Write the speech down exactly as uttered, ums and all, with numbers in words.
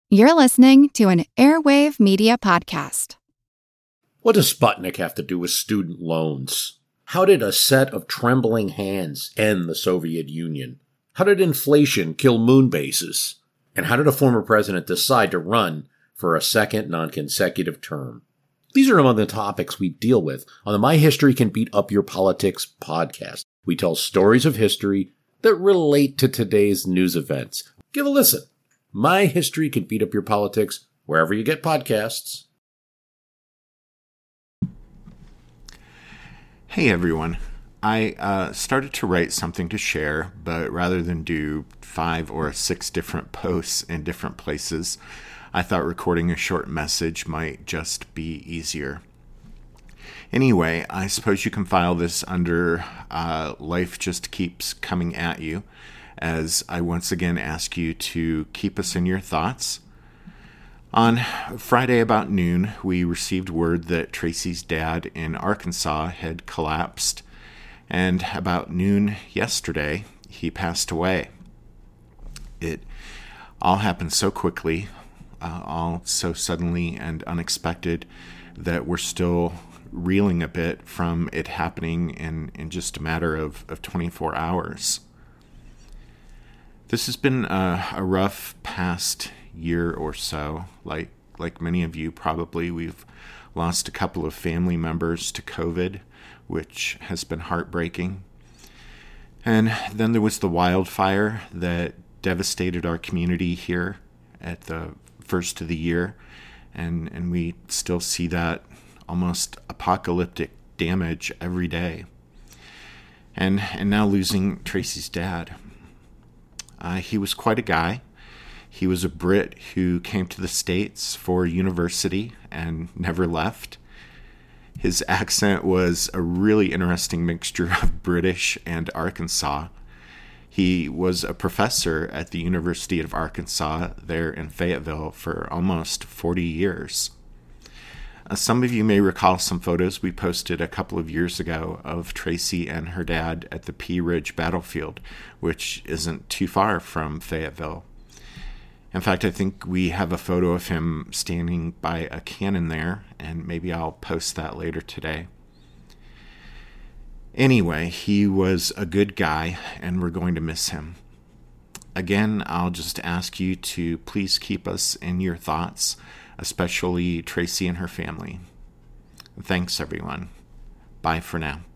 You're listening to an Airwave Media Podcast. What does Sputnik have to do with student loans? How did a set of trembling hands end the Soviet Union? How did inflation kill moon bases? And how did a former president decide to run for a second non-consecutive term? These are among the topics we deal with on the My History Can Beat Up Your Politics podcast. We tell stories of history that relate to today's news events. Give a listen. My History Can Beat Up Your Politics, wherever you get podcasts. Hey everyone. I uh, started to write something to share, but rather than do five or six different posts in different places, I thought recording a short message might just be easier. Anyway, I suppose you can file this under uh, Life Just Keeps Coming At You, as I once again ask you to keep us in your thoughts. On Friday about noon, we received word that Tracy's dad in Arkansas had collapsed, and about noon yesterday, he passed away. It all happened so quickly, uh, all so suddenly and unexpected, that we're still reeling a bit from it happening in, in just a matter of, of twenty-four hours. This has been a, a rough past year or so. Like like many of you probably, we've lost a couple of family members to COVID, which has been heartbreaking. And then there was the wildfire that devastated our community here at the first of the year, and, and we still see that almost apocalyptic damage every day. And and now losing Tracy's dad. Uh, he was quite a guy. He was a Brit who came to the States for university and never left. His accent was a really interesting mixture of British and Arkansas. He was a professor at the University of Arkansas there in Fayetteville for almost forty years. Uh, some of you may recall some photos we posted a couple of years ago of Tracy and her dad at the Pea Ridge battlefield, which isn't too far from Fayetteville. In fact, I think we have a photo of him standing by a cannon there, and maybe I'll post that later today. Anyway, he was a good guy, and we're going to miss him. Again, I'll just ask you to please keep us in your thoughts, especially Tracy and her family. Thanks, everyone. Bye for now.